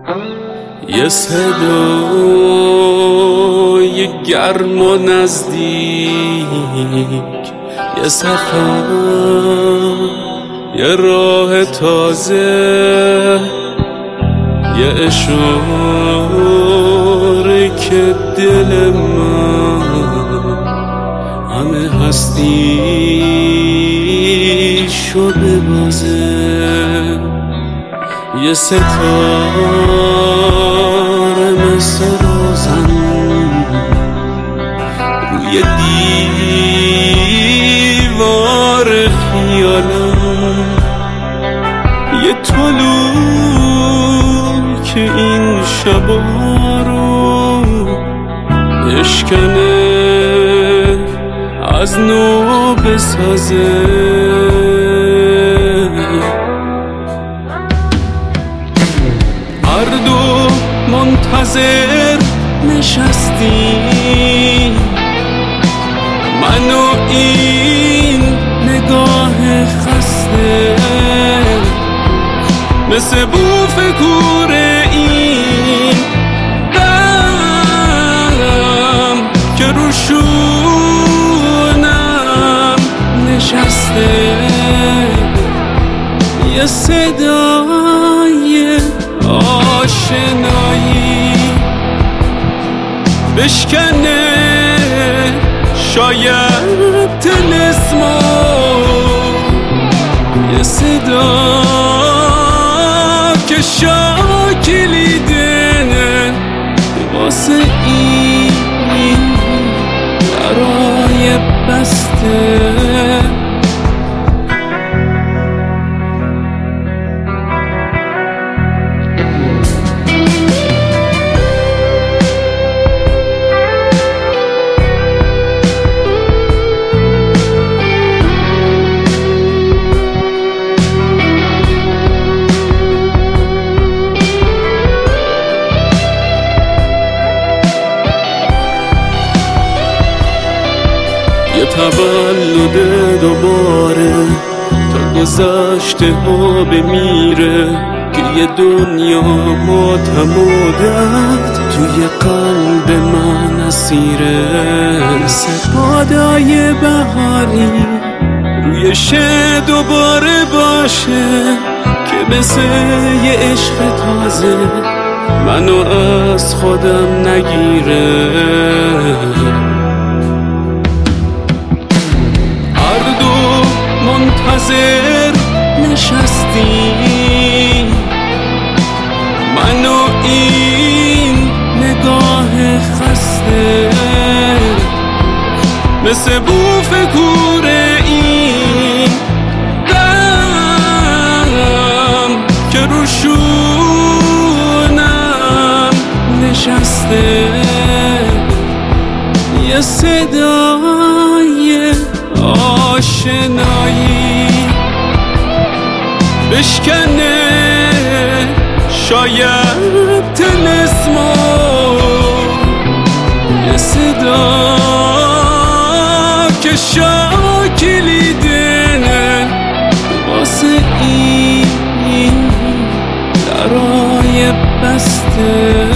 یه صدای گرم و نزدیک، یه سفر، یه راه تازه، یه اشاره که دل من همه هستیشو ببازه. یه ستاره مثل روزن روی دیوار خیالم، یه طلوع که این شبا رو بشکنه، از نو بسازه. هر دو منتظر نشستیم، من و این نگاه خسته، مثل بوف کوره این دم که رو شونم نشسته. یه صدای آشنایی بشکنه شاید طلسمو، یه صدا که شاکلیده واسه این درای بسته. یه تولد دوباره تا گذشته ها بمیره، که یه دنیا ماتم و درد توی قلب من اسیره. مثل بادای بهاری روی شه دوباره باشه، که مثل یه عشق تازه منو از خودم نگیره. منتظر نشستیم، من و این نگاه خسته، مثل بوف کوره این دم که رو شونم نشسته. یه صدای آشنایی بشکنه شاید طلسمو، یه صدا که شاکلیده واسه این درای بسته.